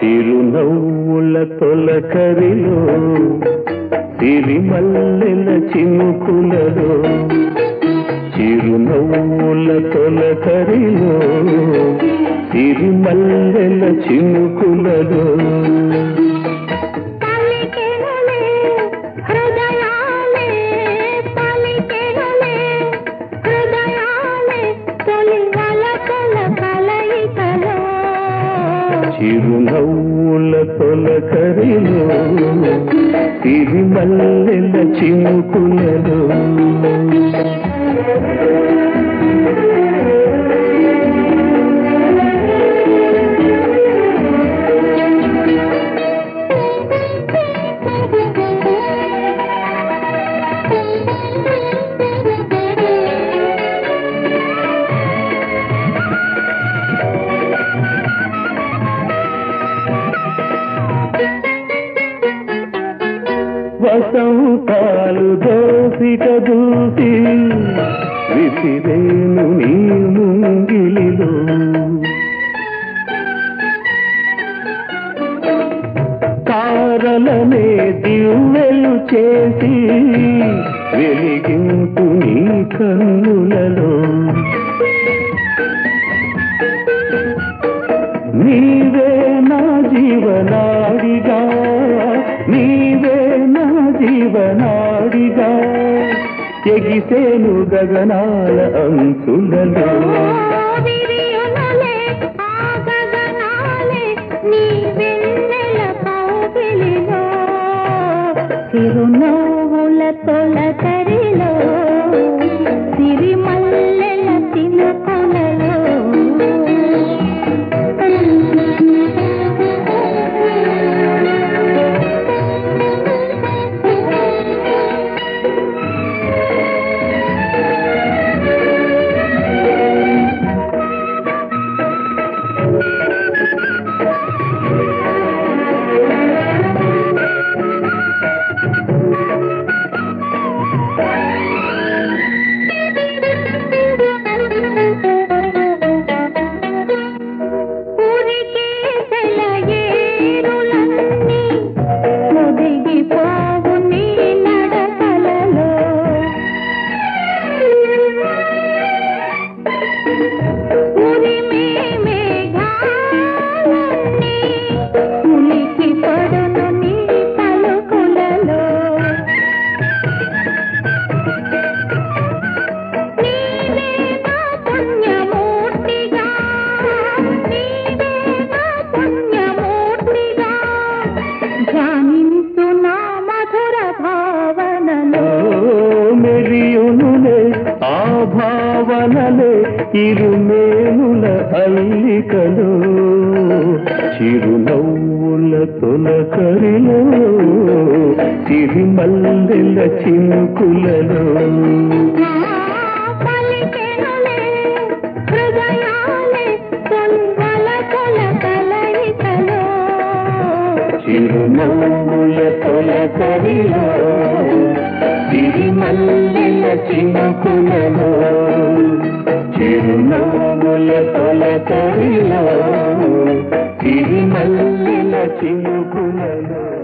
చిరునవ్వుల తొలకరిలో సిరిమల్లెల చినుకులలో చిరునవ్వుల తొలకరిలో సిరిమల్లెల చినుకులలో చిరునవ్వుల తొలకరిలో సిరిమల్లెల చినుకులలో వసంతాలు దోసిక దూసి విసిరేను నీ ముంగిలిలో తారలనే దివ్వెలు చేసి వెలిగింపు నీ కన్నులలో నీవే నా జీవనాడిగా నీవే నా జీవనాడిగా ఎగిసేను గగనాల అంచులలో చిరునవ్వుల తొలకరిలో సిరిమల్లెల చినుకులలో భావనలే ఇరుమేనుల అల్లికలు చిరునవ్వుల తొలకరిలో సిరిమల్లెల చినుకులలో చిరునవ్వుల తొలకరిలో సిరిమల్లెల చినుకులలో చిరునవ్వుల తొలకరిలో సిరిమల్లెల చినుకులలో